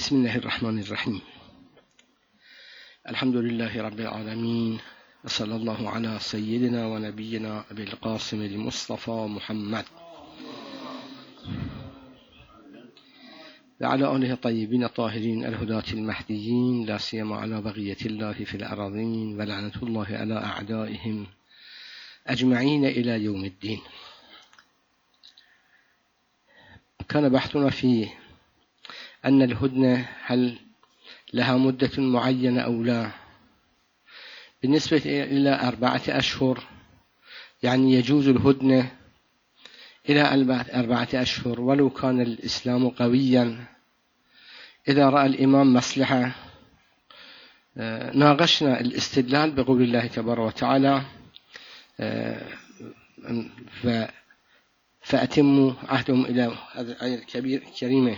بسم الله الرحمن الرحيم. الحمد لله رب العالمين، وصلى الله على سيدنا ونبينا أبي القاسم المصطفى محمد وعلى آله الطيبين الطاهرين الهداة المهديين، لا سيما على بقية الله في الأراضين، ولعنة الله على أعدائهم أجمعين إلى يوم الدين. كان بحثنا في أن الهدنة هل لها مدة معينة أو لا. بالنسبة إلى 4 أشهر، يعني يجوز الهدنة إلى 4 أشهر، ولو كان الإسلام قويا. إذا رأى الإمام مصلحة، ناقشنا الاستدلال بقول الله تبارك وتعالى: فأتموا عهدهم إلى هذه الآية الكريمة.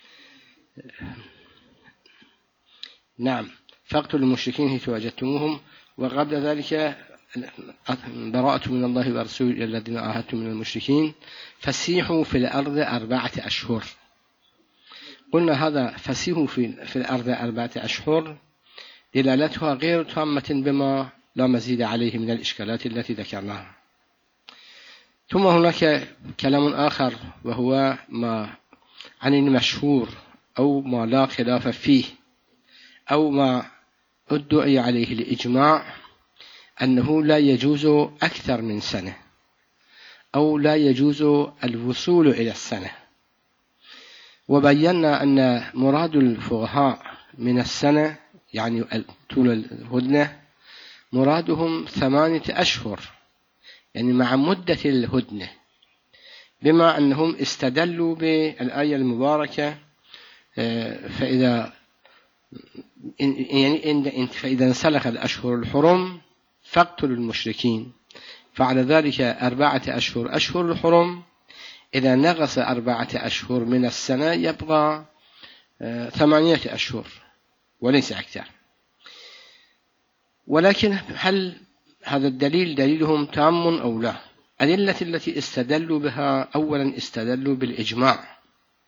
نعم، فاقتلوا المشركين حيث وجدتموهم، وقبل ذلك براءة من الله ورسوله إلى الذين عاهدتم من المشركين فسيحوا في الأرض 4 أشهر. قلنا هذا فسيحوا في الأرض 4 أشهر دلالتها غير تامة بما لا مزيد عليه من الإشكالات التي ذكرناها. ثم هناك كلام آخر، وهو ما عن المشهور أو ما لا خلاف فيه، أو ما ادعي عليه الإجماع أنه لا يجوز أكثر من سنة، أو لا يجوز الوصول إلى السنة. وبينا أن مراد الفقهاء من السنة، يعني طول الهدنة، مرادهم 8 أشهر، يعني مع مدة الهدنة، بما أنهم استدلوا بالآية المباركة: فإذا انسلخ الأشهر الحرم فاقتلوا المشركين. فعلى ذلك 4 أشهر أشهر الحرم، إذا نقص 4 أشهر من السنة يبقى 8 أشهر وليس أكثر. ولكن هل هذا الدليل دليلهم تام أو لا؟ الأدلة التي استدلوا بها: أولا استدلوا بالإجماع،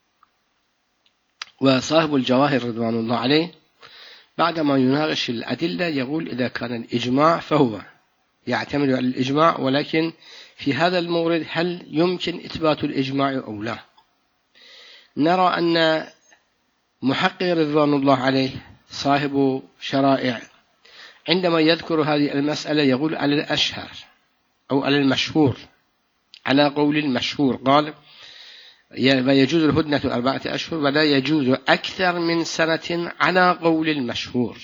وصاحب الجواهر رضوان الله عليه بعدما يناقش الأدلة يقول: إذا كان الإجماع فهو يعتمد على الإجماع، ولكن في هذا المورد هل يمكن إثبات الإجماع أو لا؟ نرى أن محقق رضوان الله عليه صاحب شرائع عندما يذكر هذه المسألة يقول على الأشهر أو على المشهور، على قول المشهور، قال: ويجوز الهدنة 4 أشهر ولا يجوز أكثر من سنة على قول المشهور.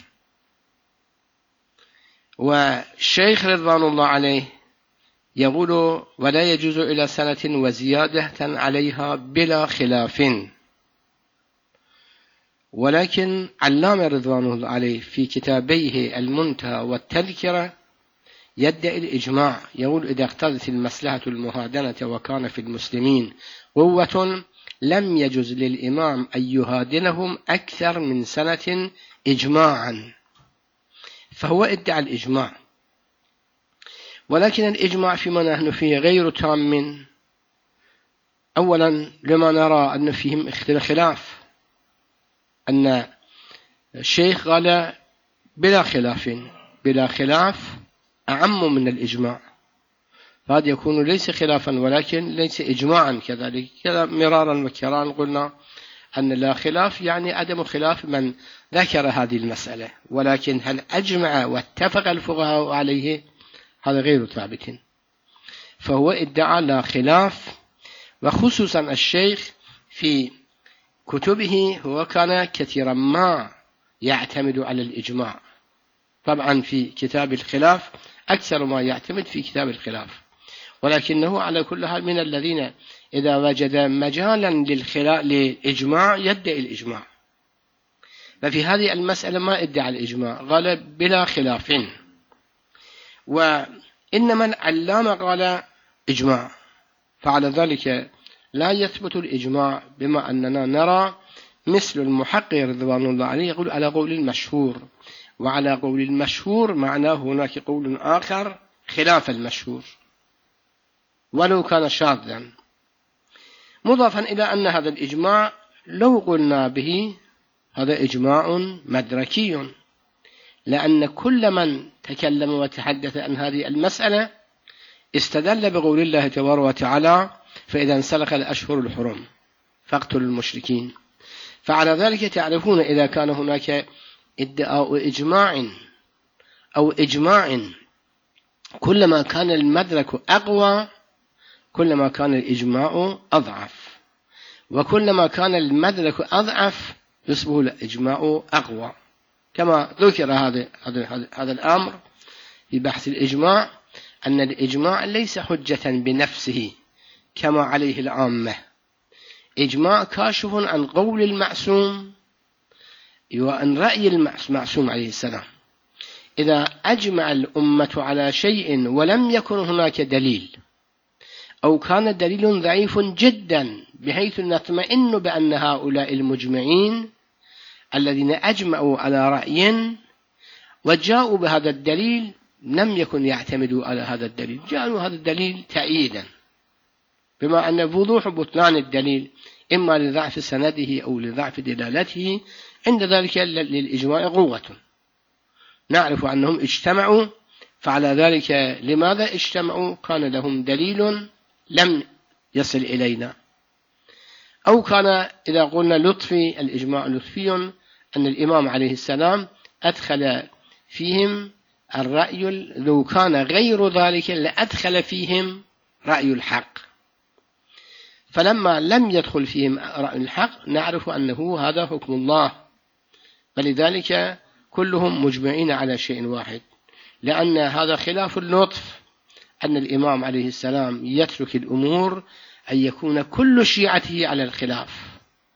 والشيخ رضوان الله عليه يقول: ولا يجوز إلى سنة وزيادة عليها بلا خلاف. ولكن علامة رضوان الله عليه في كتابيه المنتهى والتذكرة يدعي الإجماع، يقول: إذا اقتضت المصلحة المهادنة وكان في المسلمين قوة لم يجوز للإمام أن يهادنهم أكثر من سنة إجماعا. فهو ادعى الإجماع، ولكن الإجماع فيما نحن فيه غير تام. أولا لما نرى أن فيهم خلاف، أن الشيخ قال بلا خلاف أعم من الإجماع، فهذا يكون ليس خلافا ولكن ليس إجماعا. كذلك كذا مرارا وكرارا قلنا أن لا خلاف يعني عدم خلاف من ذكر هذه المسألة، ولكن هل أجمع واتفق الفقهاء عليه؟ هذا غير ثابت. فهو ادعى لا خلاف، وخصوصا الشيخ في كتبه هو كان كثيرا ما يعتمد على الإجماع. طبعا في كتاب الخلاف أكثر ما يعتمد في كتاب الخلاف، ولكنه على كل حال من الذين إذا وجد مجالا للإجماع يدعي الإجماع. ففي هذه المسألة ما ادعى الإجماع، قال بلا خلاف. وإنما العلامة قال إجماع، فعلى ذلك لا يثبت الإجماع، بما أننا نرى مثل المحقق رضوان الله عليه يقول على قول المشهور، وعلى قول المشهور معناه هناك قول آخر خلاف المشهور ولو كان شاذا. مضافا إلى أن هذا الإجماع لو قلنا به هذا إجماع مدركي، لأن كل من تكلم وتحدث عن هذه المسألة استدل بقول الله تبارك وتعالى فإذا انسلخ الأشهر الحرم فاقتلوا المشركين. فعلى ذلك تعرفون إذا كان هناك ادعاء إجماع كلما كان المدرك أقوى كلما كان الإجماع أضعف، وكلما كان المدرك أضعف يصبح الإجماع أقوى، كما ذكر هذا الأمر في بحث الإجماع، أن الإجماع ليس حجة بنفسه كما عليه العامة، إجماع كاشف عن قول المعصوم وعن رأي المعصوم عليه السلام. إذا أجمع الأمة على شيء ولم يكن هناك دليل، أو كان دليل ضعيف جدا بحيث نطمئن بأن هؤلاء المجمعين الذين أجمعوا على رأي وجاءوا بهذا الدليل لم يكن يعتمدوا على هذا الدليل، جعلوا هذا الدليل تأييدا، بما أن وضوح بطلان الدليل إما لضعف سنده أو لضعف دلالته، عند ذلك للإجماع قوة. نعرف أنهم اجتمعوا، فعلى ذلك لماذا اجتمعوا؟ كان لهم دليل لم يصل إلينا، أو كان إذا قلنا لطفي، الإجماع لطفي، أن الإمام عليه السلام أدخل فيهم الرأي، لو كان غير ذلك لأدخل فيهم رأي الحق، فلما لم يدخل فيهم رأي الحق نعرف أنه هذا حكم الله، فلذلك كلهم مجمعين على شيء واحد، لأن هذا خلاف اللطف، أن الإمام عليه السلام يترك الأمور أن يكون كل شيعته على الخلاف،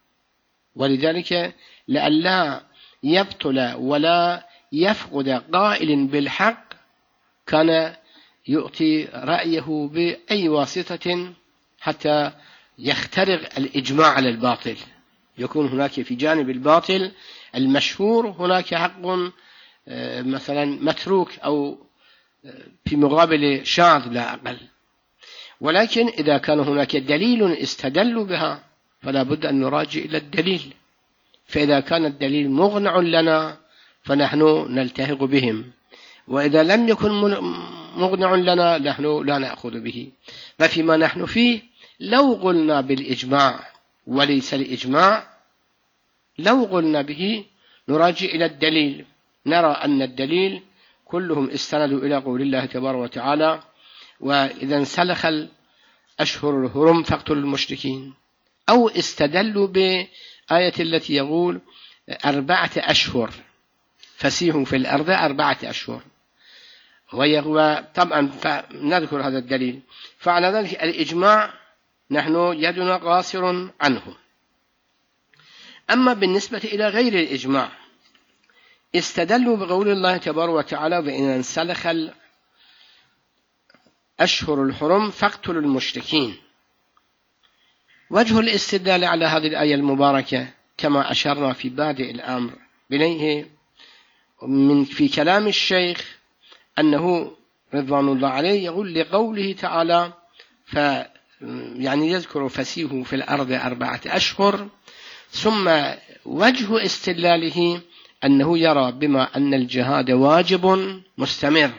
ولذلك لئلا يبطل ولا يفقد قائل بالحق كان يعطي رأيه بأي واسطة حتى يخترق الإجماع على الباطل، يكون هناك في جانب الباطل المشهور هناك حق مثلا متروك أو في مقابل شاذ لا أقل. ولكن إذا كان هناك دليل استدلوا بها فلا بد أن نراجع إلى الدليل، فإذا كان الدليل مغنع لنا فنحن نلتحق بهم، وإذا لم يكن مغنع لنا نحن لا نأخذ به. ففيما نحن فيه لو قلنا بالإجماع وليس الإجماع، لو قلنا به نراجع إلى الدليل، نرى أن الدليل كلهم استندوا إلى قول الله تبارك وتعالى وإذا انسلخ الأشهر الحرم فاقتلوا المشركين، أو استدلوا بآية التي يقول 4 أشهر فسيحوا في الأرض 4 أشهر، طبعا نذكر هذا الدليل. فعلى ذلك الإجماع نحن يدنا قاصر عنه. أما بالنسبة إلى غير الإجماع استدلوا بقول الله تبارك وتعالى وإن انسلخ الأشهر الحرم فاقتلوا المشركين. وجه الاستدلال على هذه الآية المباركة كما أشرنا في بادئ الأمر بنيه في كلام الشيخ أنه رضوان الله عليه يقول لقوله تعالى يعني يذكر فسيحوا في الأرض 4 أشهر، ثم وجه استدلاله أنه يرى بما أن الجهاد واجب مستمر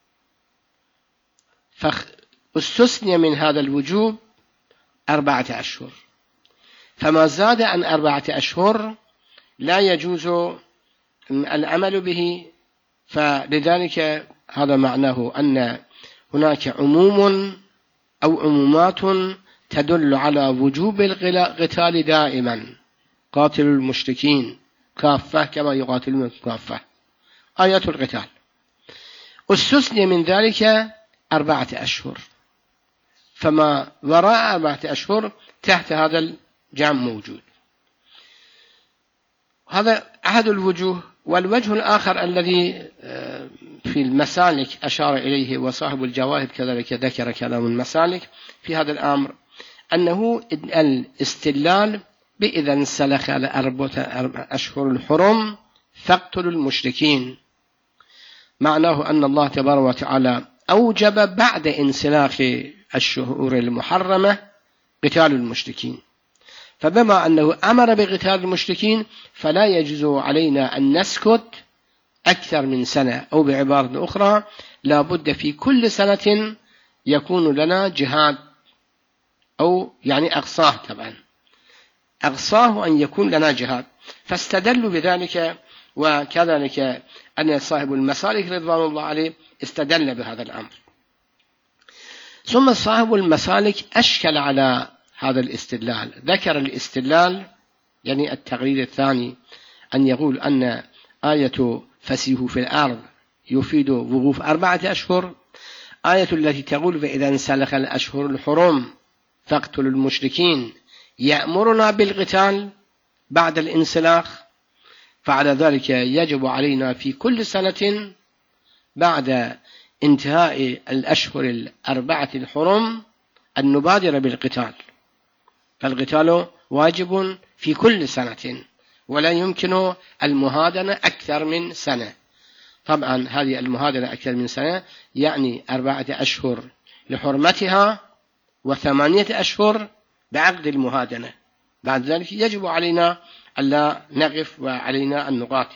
فاستثني من هذا الوجوب 4 أشهر، فما زاد عن 4 أشهر لا يجوز العمل به، فلذلك هذا معناه أن هناك عموم أو عمومات تدل على وجوب القتال دائما، قاتلوا المشركين كافة كما يقاتلون كافة، آيات القتال. استثني من ذلك 4 أشهر، فما وراء 4 أشهر تحت هذا الجمع موجود. هذا أحد الوجوه. والوجه الآخر الذي في المسالك أشار إليه وصاحب الجواهر كذلك ذكر كلام المسالك في هذا الأمر، أنه الاستدلال بإذا انسلخ 4 أشهر الحرم فاقتلوا المشركين، معناه أن الله تبارك وتعالى أوجب بعد انسلاخ الشهور المحرمة قتال المشركين، فبما أنه أمر بقتال المشركين فلا يجوز علينا أن نسكت أكثر من سنة، أو بعبارة أخرى لا بد في كل سنة يكون لنا جهاد، أو يعني أقصاه، طبعا أقصاه أن يكون لنا جهاد. فاستدلوا بذلك، وكذلك أن صاحب المسالك رضوان الله عليه استدل بهذا الأمر. ثم صاحب المسالك أشكل على هذا الاستدلال، ذكر الاستدلال يعني التقرير الثاني، أن يقول أن آية فسيحوا في الأرض يفيد وقوف 4 أشهر، آية التي تقول فإذا انسلخ الأشهر الحرم فاقتلوا المشركين يأمرنا بالقتال بعد الانسلاخ، فعلى ذلك يجب علينا في كل سنة بعد انتهاء الأشهر 4 الحرم أن نبادر بالقتال، فالقتال واجب في كل سنة، ولا يمكن المهادنة أكثر من سنة. طبعا هذه المهادنة أكثر من سنة يعني 4 أشهر لحرمتها و8 أشهر بعقد المهادنة، بعد ذلك يجب علينا ألا نقف وعلينا أن نقاتل.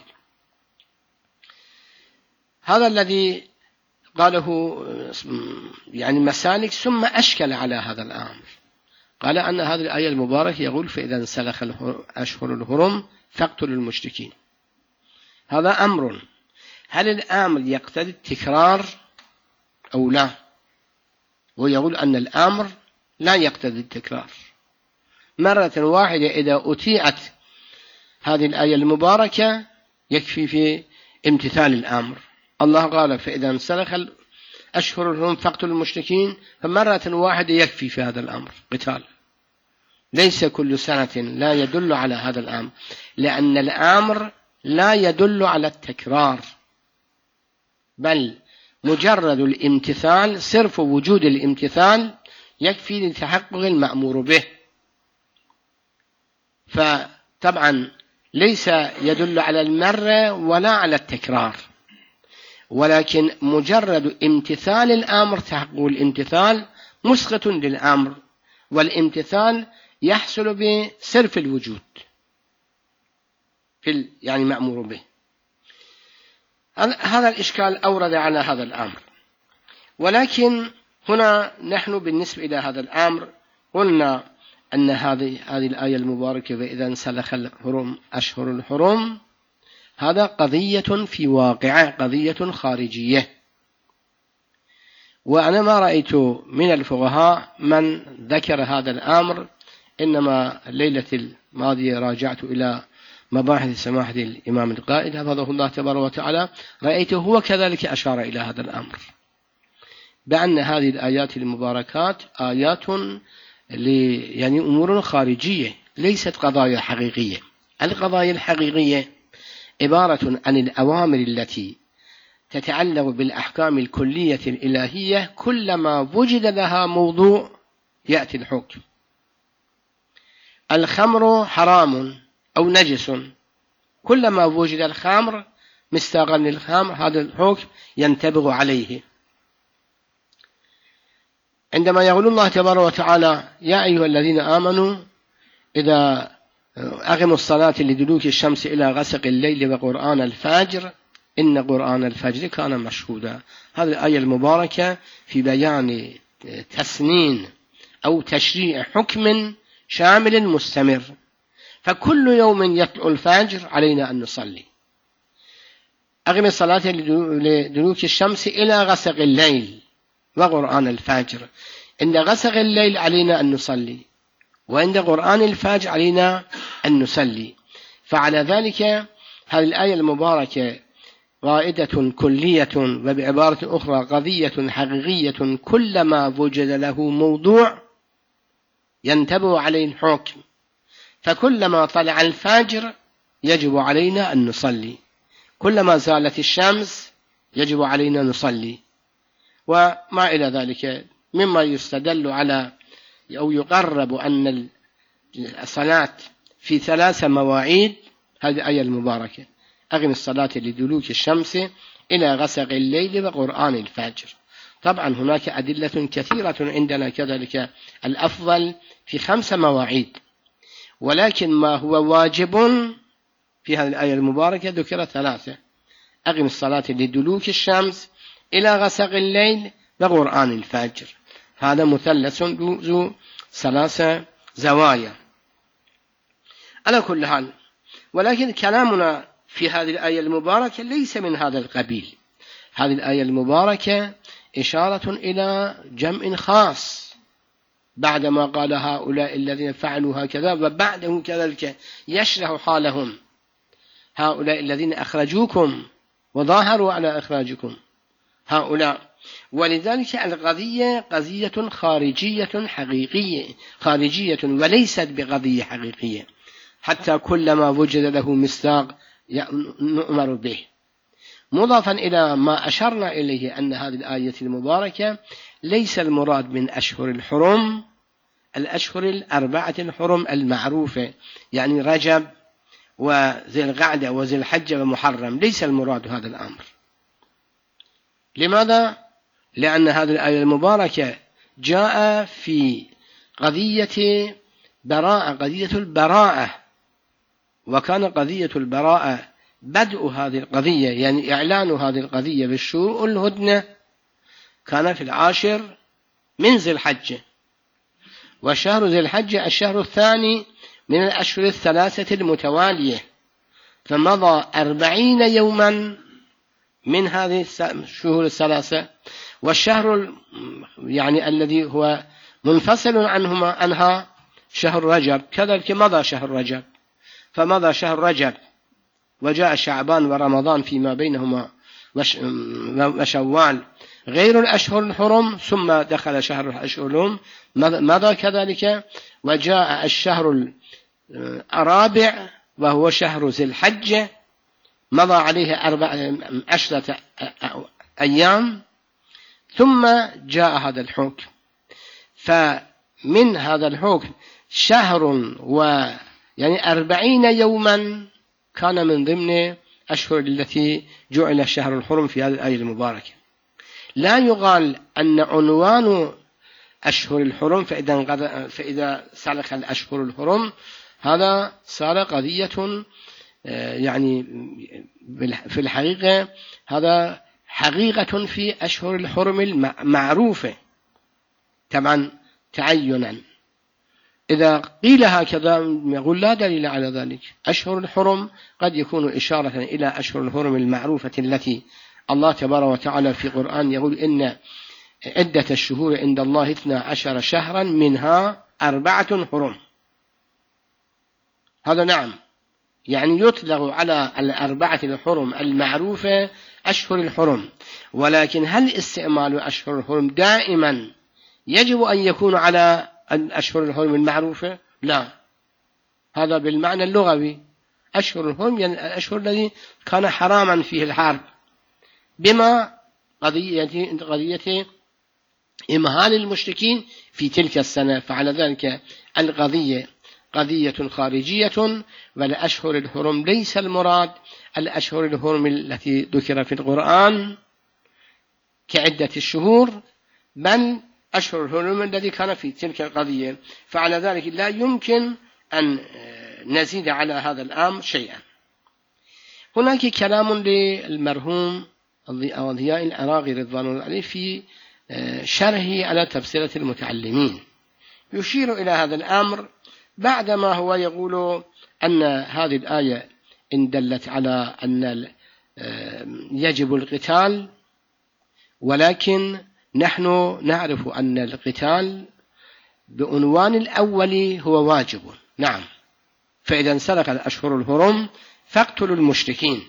هذا الذي قاله يعني مسالك. ثم أشكل على هذا الأمر، قال أن هذه الآية المباركة يقول فإذا انسلخ الأشهر الحرم فاقتلوا المشركين، هذا أمر، هل الأمر يقتضي التكرار أو لا؟ ويقول أن الأمر لا يقتضي التكرار، مرة واحدة إذا أطيعت هذه الآية المباركة يكفي في امتثال الأمر. الله قال فإذا انسلخ الأشهر الحرم فاقتلوا المشركين، فمرة واحدة يكفي في هذا الأمر قتال، ليس كل سنة، لا يدل على هذا الأمر، لأن الأمر لا يدل على التكرار، بل مجرد الامتثال، صرف وجود الامتثال يكفي لتحقق المأمور به. فطبعا ليس يدل على المرة ولا على التكرار، ولكن مجرد امتثال الأمر، تحقق الامتثال مسقط للأمر، والامتثال يحصل بصرف الوجود في يعني مأمور به. هذا الإشكال أورد على هذا الأمر، ولكن هنا نحن بالنسبة إلى هذا الأمر قلنا أن هذه الآية المباركة فإذا انسلخ الحرم أشهر الحرم، هذا قضية في واقعة، قضية خارجية، وأنا ما رأيت من الفقهاء من ذكر هذا الأمر، إنما الليلة الماضية راجعت إلى مباحث سماحة الإمام القائد حفظه الله تبارك وتعالى، رأيته هو كذلك أشار إلى هذا الأمر، بأن هذه الآيات المباركات آيات يعني أمور خارجية ليست قضايا حقيقية. القضايا الحقيقية عبارة عن الأوامر التي تتعلق بالأحكام الكلية الإلهية، كلما وجد لها موضوع يأتي الحكم. الخمر حرام أو نجس، كلما وجد الخمر مستاقا للخمر هذا الحكم ينتبه عليه. عندما يقول الله تبارك وتعالى يا أيها الذين آمنوا إذا أقموا الصلاة لدلوك الشمس إلى غسق الليل وقرآن الفجر إن قرآن الفجر كان مشهودا، هذه الآية المباركة في بيان تسنين أو تشريع حكم شامل مستمر، فكل يوم يطلع الفجر علينا أن نصلي. أقم الصلاة لدلوك الشمس إلى غسق الليل وقرآن الفجر، عند غسق الليل علينا أن نصلي، وعند قرآن الفجر علينا أن نصلي. فعلى ذلك هذه الآية المباركة قاعدة كلية، وبعبارة أخرى قضية حقيقية، كلما وجد له موضوع ينتبه عليه الحكم، فكلما طلع الفجر يجب علينا أن نصلي، كلما زالت الشمس يجب علينا نصلي، وما إلى ذلك مما يستدل على أو يقرب أن الصلاة في 3 مواعيد. هذه الآية المباركة أقم الصلاة لدلوك الشمس إلى غسق الليل وقرآن الفجر. طبعا هناك أدلة كثيرة عندنا كذلك الأفضل في 5 مواعيد، ولكن ما هو واجب في هذه الآية المباركة ذكر 3: أقم الصلاة لدلوك الشمس إلى غسق الليل وقرآن الفجر. هذا مثلث ذو 3 زوايا. على كل حال، ولكن كلامنا في هذه الآية المباركة ليس من هذا القبيل. هذه الآية المباركة إشارة إلى جمع خاص بعدما قال هؤلاء الذين فعلوا هكذا، وبعدهم كذلك يشرح حالهم: هؤلاء الذين أخرجوكم وظاهروا على إخراجكم هؤلاء. ولذلك القضية قضية خارجية حقيقية، خارجية وليست بقضية حقيقية، حتى كلما وجد له مصداق نؤمر به. مضافا إلى ما أشرنا إليه أن هذه الآية المباركة ليس المراد من أشهر الحرم الأشهر 4 الحرم المعروفة، يعني رجب وذي القعدة وذي الحجة ومحرم، ليس المراد هذا الأمر. لماذا؟ لأن هذه الآية المباركة جاء في قضية براءة، قضية البراءة، وكان قضية البراءة بدء هذه القضية، يعني إعلان هذه القضية بالشروع الهدنة، كان في 10 من ذي الحجة، وشهر ذي الحجة الشهر الثاني من الأشهر 3 المتوالية، فمضى 40 يوما من هذه الشهور 3، والشهر يعني الذي هو منفصل عنها شهر رجب، كذلك مضى شهر رجب، فمضى شهر رجب وجاء شعبان ورمضان فيما بينهما وشوال غير الأشهر الحرم، ثم دخل شهر الأشهر الحرم مضى كذلك، وجاء الشهر الرابع وهو شهر ذي الحجة، مضى عليه 10 أيام، ثم جاء هذا الحكم. فمن هذا الحكم شهر يعني 40 يوما كان من ضمن أشهر التي جعل الشهر الحرم في هذه الآية المباركة. لا يقال أن عنوان أشهر الحرم فإذا سلخ الأشهر الحرم هذا صار قضية، يعني في الحقيقة هذا حقيقة في أشهر الحرم المعروفة طبعا تعينا. إذا قيل هكذا يقول لا دليل على ذلك. أشهر الحرم قد يكون إشارة إلى أشهر الحرم المعروفة التي الله تبارك وتعالى في القرآن يقول إن عدة الشهور عند الله 12 شهرا منها 4 حرم. هذا نعم، يعني يطلق على 4 الحرم المعروفة أشهر الحرم، ولكن هل استعمال أشهر الحرم دائما يجب أن يكون على الأشهر الحرم المعروفة؟ لا، هذا بالمعنى اللغوي. أشهر الحرم يعني الأشهر الذي كان حراما فيه الحرب، بما قضية إمهال المشركين في تلك السنة، فعلى ذلك القضية قضية خارجية، والأشهر الحرم ليس المراد الأشهر الحرم التي ذكر في القرآن كعدة الشهور، بل أشهر الحرم الذي كان في تلك القضية. فعلى ذلك لا يمكن أن نزيد على هذا الأمر شيئا. هناك كلام للمرحوم ضياء العراقي رضوان الله عليه في شرحه على تفسيرة المتعلمين، يشير إلى هذا الأمر بعدما هو يقول أن هذه الآية إن دلت على أن يجب القتال، ولكن نحن نعرف أن القتال بعنوان الأول هو واجب. نعم، فإذا انسلخ الأشهر الحرم فاقتلوا المشركين،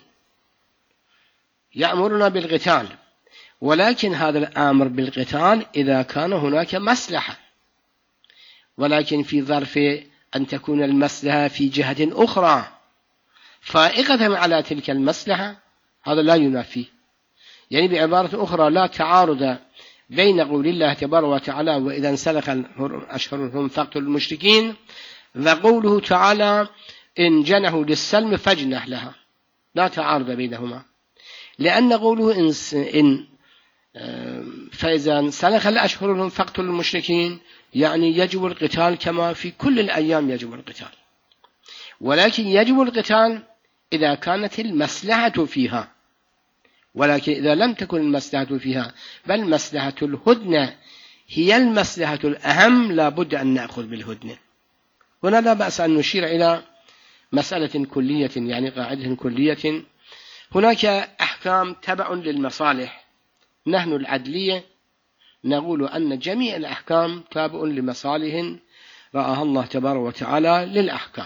يأمرنا بالقتال، ولكن هذا الأمر بالقتال إذا كان هناك مصلحة، ولكن في ظرف أن تكون المصلحة في جهة أخرى فائقة على تلك المصلحة، هذا لا ينافي. يعني بعبارة أخرى لا تعارض بين قول الله تبارك وتعالى وإذا انسلخ الأشهر الحرم فاقتلوا المشركين، وقوله تعالى إن جنحوا للسلم فاجنح لها، لا تعارض بينهما، لأن قوله فإذا انسلخ الأشهر الحرم فاقتلوا المشركين يعني يجب القتال كما في كل الأيام يجب القتال، ولكن يجب القتال إذا كانت المصلحة فيها، ولكن إذا لم تكن المصلحة فيها بل مصلحة الهدنة هي المصلحة الأهم لا بد أن نأخذ بالهدنة. هنا لا بأس أن نشير إلى مسألة كلية، يعني قاعدة كلية. هناك أحكام تبع للمصالح، نحن العدلية نقول أن جميع الأحكام تابع لمصالح رآها الله تبارك وتعالى للأحكام،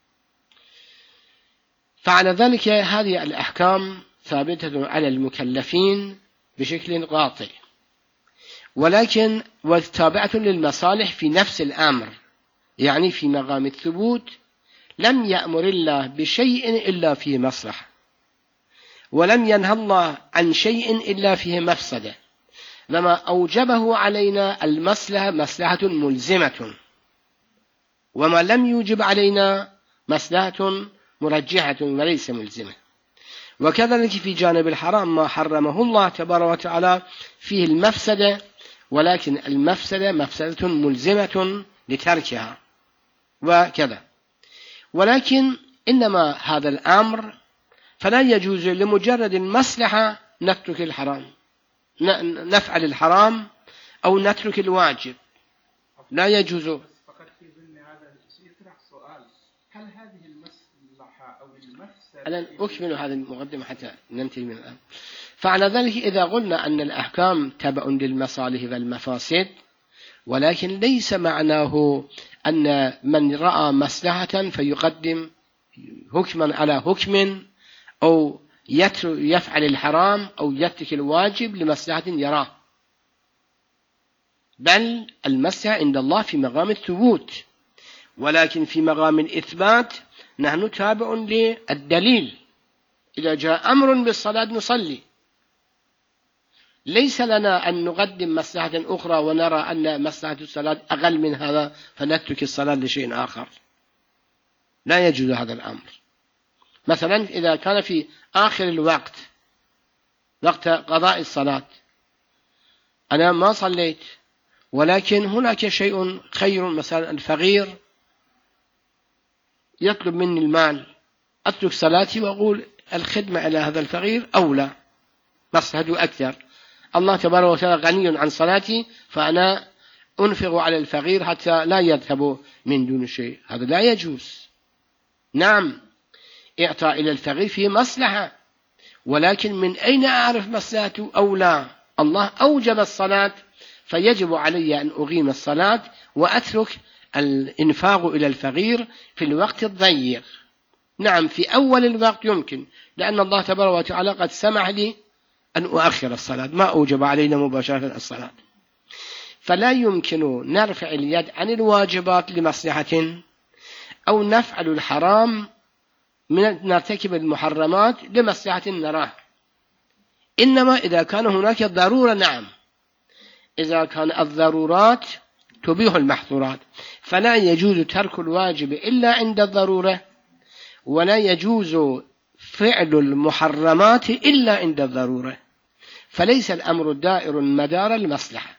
فعلى ذلك هذه الأحكام ثابتة على المكلفين بشكل قاطع، ولكن وتابعة للمصالح في نفس الأمر، يعني في مقام الثبوت لم يأمر الله بشيء إلا فيه مصلحة، ولم ينهى الله عن شيء إلا فيه مفسدة، لما أوجبه علينا المصلحة مصلحة ملزمة، وما لم يوجب علينا مصلحة مرجحة وليس ملزمة. وكذلك في جانب الحرام ما حرمه الله تبارك وتعالى فيه المفسدة، ولكن المفسدة مفسدة ملزمة لتركها وكذا. ولكن إنما هذا الأمر فلا يجوز لمجرد المصلحة نترك الحرام، نفعل الحرام أو نترك الواجب، لا يجوز. فقط في ضمن هذا يطرح سؤال: هل هذه المصلحة أو المفسدة؟ أنا أكمل هذه المقدمة حتى ننتهي من الآن. فعلى ذلك إذا قلنا أن الأحكام تبع للمصالح والمفاسد، ولكن ليس معناه أن من رأى مصلحة فيقدم حكما على حكم، أو يفعل الحرام أو يترك الواجب لمصلحة يراه، بل المصلحة عند الله في مقام الثبوت، ولكن في مقام الإثبات نحن تابع للدليل. إذا جاء أمر بالصلاة نصلي، ليس لنا أن نقدم مصلحة أخرى ونرى أن مصلحة الصلاة أقل من هذا فنترك الصلاة لشيء آخر، لا يجوز هذا الأمر. مثلا إذا كان في آخر الوقت، وقت قضاء الصلاة، أنا ما صليت ولكن هناك شيء خير، مثلا الفقير يطلب مني المال، أترك صلاتي وأقول الخدمة على هذا الفقير أولى، مصلحته أكثر. الله تبارك وتعالى غني عن صلاتي، فأنا أنفق على الفقير حتى لا يذهب من دون شيء، هذا لا يجوز. نعم، إعطاء إلى الفقير فيه مصلحة، ولكن من أين أعرف مصلحته أولى؟ الله أوجب الصلاة، فيجب علي أن أقيم الصلاة وأترك الإنفاق إلى الفقير في الوقت الضيق. نعم، في أول الوقت يمكن، لأن الله تبارك وتعالى قد سمح لي أن أؤخر الصلاة، ما أوجب علينا مباشرة الصلاة. فلا يمكن نرفع اليد عن الواجبات لمصلحة، أو نفعل الحرام نرتكب المحرمات لمصلحة نراه. إنما إذا كان هناك ضرورة، نعم، إذا كان الضرورات تبيح المحظورات، فلا يجوز ترك الواجب إلا عند الضرورة، ولا يجوز فعل المحرمات إلا عند الضرورة، فليس الأمر دائر مدار المصلحة.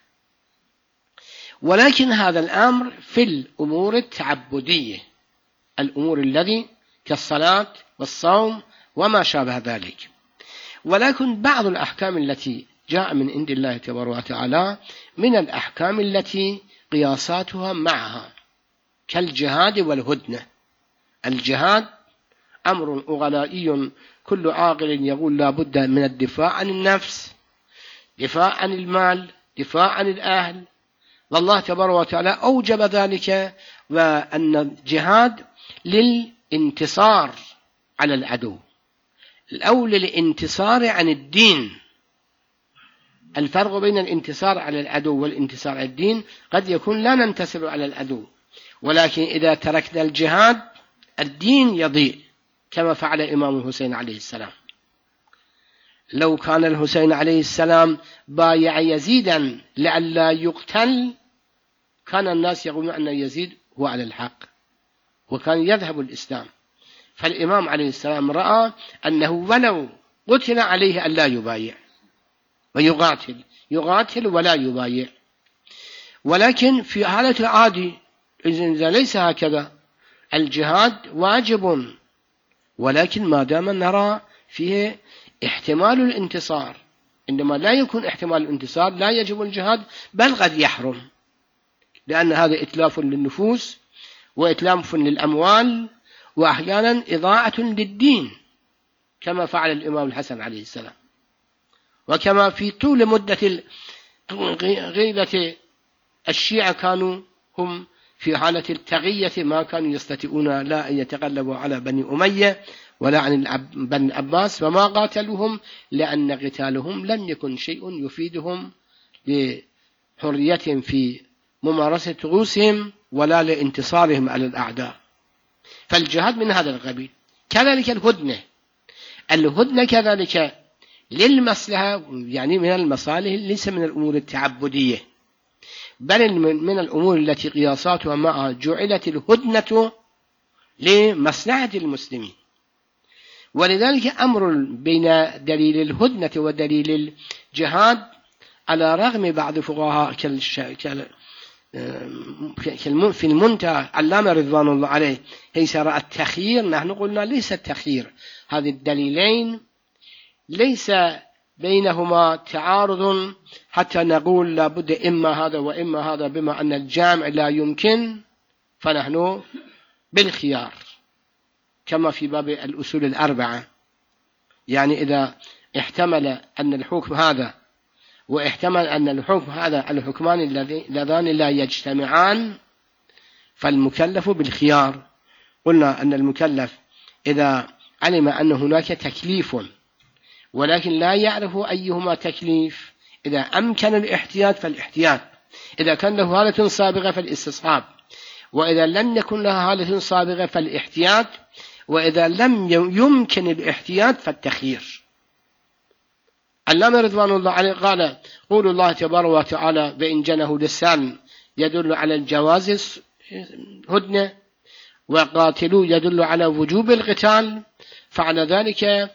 ولكن هذا الأمر في الأمور التعبدية، الأمور الذي كالصلاة والصوم وما شابه ذلك. ولكن بعض الأحكام التي جاء من عند الله تبارك وتعالى من الأحكام التي قياساتها معها، كالجهاد والهدنة. الجهاد أمر أغلائي، كل عاقل يقول لا بد من الدفاع عن النفس، دفاع عن المال، دفاع عن الأهل، والله تبارك وتعالى أوجب ذلك، وأن الجهاد للانتصار على العدو أو للانتصار عن الدين. الفرق بين الانتصار على العدو والانتصار على الدين، قد يكون لا ننتصر على العدو، ولكن إذا تركنا الجهاد الدين يضيع، كما فعل الإمام الحسين عليه السلام. لو كان الحسين عليه السلام بايع يزيدا لئلا يقتل، كان الناس يقولون أن يزيد هو على الحق، وكان يذهب الإسلام. فالإمام عليه السلام رأى أنه ولو قتل عليه أن لا يبايع ويقاتل ولا يبايع. ولكن في حالة العادي إذا ليس هكذا، الجهاد واجب، ولكن ما دام نرى فيه احتمال الانتصار. عندما لا يكون احتمال الانتصار لا يجب الجهاد، بل قد يحرم، لأن هذا إتلاف للنفوس وإتلاف للأموال، وأحيانا إضاعة للدين، كما فعل الإمام الحسن عليه السلام، وكما في طول مدة غيبة الشيعة كانوا هم في حالة التغية، ما كانوا يستطيعون لا أن يتغلبوا على بني أمية ولا عن بني عباس، وما قاتلوهم لأن قتالهم لم يكن شيء يفيدهم لحريتهم في ممارسة رؤوسهم ولا لانتصارهم على الأعداء. فالجهاد من هذا القبيل. كذلك الهدنة كذلك للمصلحة، يعني من المصالح، ليس من الأمور التعبدية، بل من الأمور التي قياساتها معها جعلت الهدنة لمصلحة المسلمين. ولذلك أمر بين دليل الهدنة ودليل الجهاد، على رغم بعض فقهاء في المنتهى علامة رضوان الله عليه حيث رأى التخيير، نحن قلنا ليس التخيير، هذه الدليلين ليس بينهما تعارض حتى نقول لابد إما هذا وإما هذا، بما أن الجامع لا يمكن فنحن بالخيار، كما في باب الأصول الأربعة. يعني إذا احتمل أن الحكم هذا واحتمل أن الحكم هذا، الحكمان اللذان لا يجتمعان، فالمكلف بالخيار. قلنا أن المكلف إذا علم أن هناك تكليف ولكن لا يعرف أيهما تكليف، إذا أمكن الاحتياط فالاحتياط، إذا كان له حالة سابقة فالاستصحاب، وإذا لم يكن لها حالة سابقة فالاحتياط، وإذا لم يمكن الاحتياط فالتخيير. علامة رضوان الله عليه قال: قول الله تبارك وتعالى: بإن جنه للسلم يدل على الجواز هدنة، وقاتلوا يدل على وجوب القتال، فعلى ذلك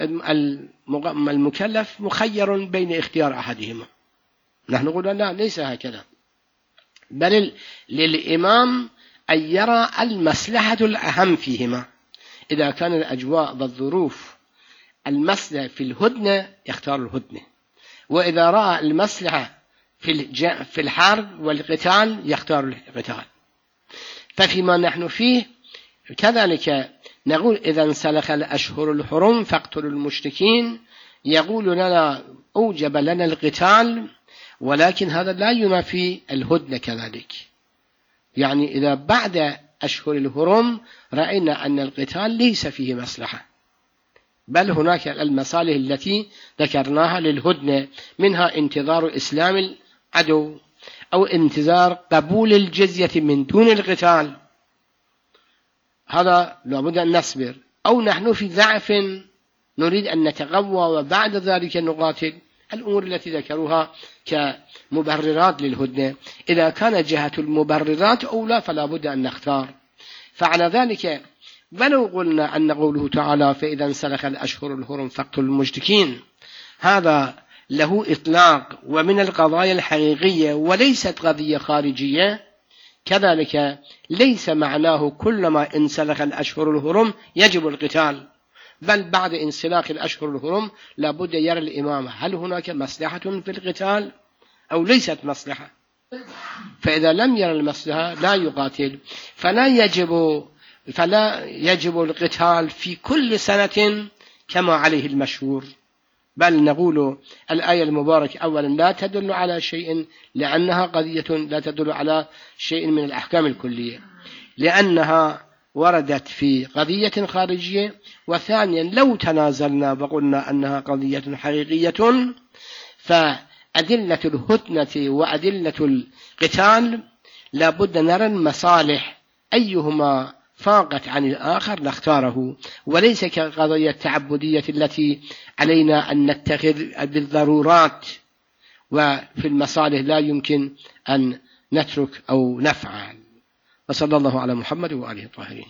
المكلف مخير بين اختيار أحدهما. نحن قلنا لا، ليس هكذا، بل للإمام أن يرى المصلحة الأهم فيهما. إذا كان الأجواء والظروف المصلحة في الهدنة يختار الهدنة، وإذا رأى المصلحة في الحرب والقتال يختار القتال. ففيما نحن فيه كذلك نقول: إذا انسلخ الأشهر الحرم فاقتلوا المشركين، يقول لنا أوجب لنا القتال، ولكن هذا لا ينافي الهدنة كذلك. يعني إذا بعد أشهر الحرم رأينا أن القتال ليس فيه مصلحة، بل هناك المصالح التي ذكرناها للهدنة، منها انتظار إسلام العدو، أو انتظار قبول الجزية من دون القتال، هذا لابد أن نصبر، أو نحن في ضعف نريد أن نتقوى وبعد ذلك نقاتل. الأمور التي ذكروها كمبررات للهدنة، إذا كان جهة المبررات أولى فلا بد أن نختار. فعلى ذلك ولو قلنا أن قوله تعالى: فإذا انسلخ الأشهر الحرم فاقتلوا المشركين، هذا له إطلاق ومن القضايا الحقيقية وليست قضية خارجية، كذلك ليس معناه كلما انسلخ الأشهر الحرم يجب القتال، بل بعد انسلاخ الأشهر الحرم لابد يرى الإمام هل هناك مصلحة في القتال أو ليست مصلحة، فإذا لم يرى المصلحة لا يقاتل. فلا يجب القتال في كل سنة كما عليه المشهور، بل نقول الآية المباركة أولا لا تدل على شيء، لأنها قضية لا تدل على شيء من الأحكام الكلية، لأنها وردت في قضية خارجية. وثانيا لو تنازلنا وقلنا أنها قضية حقيقية، فأدلة الهدنة وأدلة القتال لابد نرى المصالح أيهما فاقت عن الآخر نختاره، وليس كقضية التعبدية التي علينا أن نتخذ بالضرورات، وفي المصالح لا يمكن أن نترك أو نفعل. وصلى الله على محمد وآله الطاهرين.